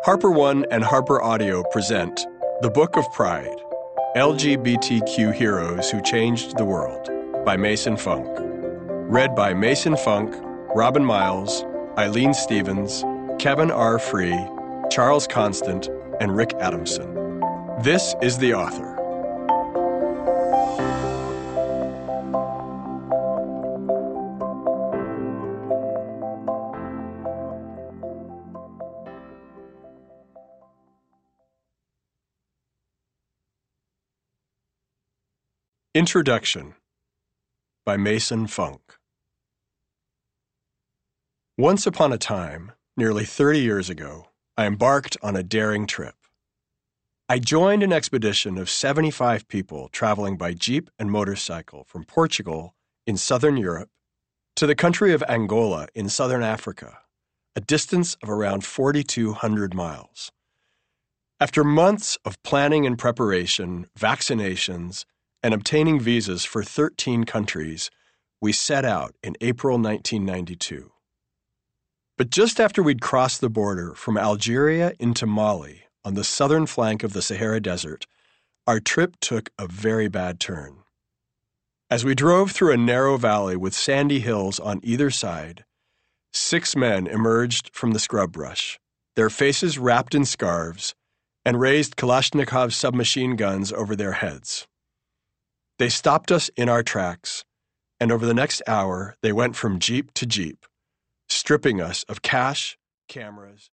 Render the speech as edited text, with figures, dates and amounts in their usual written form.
Harper One and Harper Audio present The Book of Pride, LGBTQ Heroes Who Changed the World by Mason Funk. Read by Mason Funk, Robin Miles, Eileen Stevens, Kevin R. Free, Charles Constant, and Rick Adamson. This is the author. Introduction by Mason Funk. Once upon a time, nearly 30 years ago, I embarked on a daring trip. I joined an expedition of 75 people traveling by jeep and motorcycle from Portugal in southern Europe to the country of Angola in southern Africa, a distance of around 4,200 miles. After months of planning and preparation, vaccinations, and obtaining visas for 13 countries, we set out in April 1992. But just after we'd crossed the border from Algeria into Mali on the southern flank of the Sahara Desert, our trip took a very bad turn. As we drove through a narrow valley with sandy hills on either side, 6 men emerged from the scrub brush, their faces wrapped in scarves, and raised Kalashnikov submachine guns over their heads. They stopped us in our tracks, and over the next hour, they went from jeep to jeep, stripping us of cash, cameras,